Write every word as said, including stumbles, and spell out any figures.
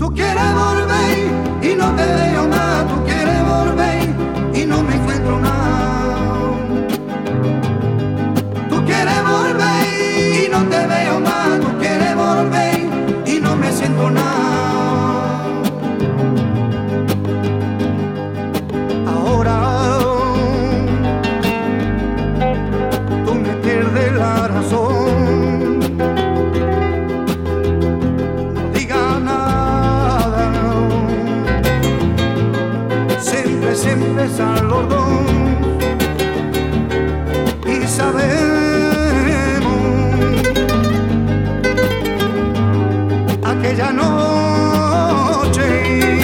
Tú quieres volver y no te veo nada, tú quieres volver y no me encuentro nada. Tú quieres volver y no te veo nada, tú quieres volver y no me siento nada. Ahora tú me pierdes la razón. No digas nada, siempre, siempre están los dos y sabemos aquella noche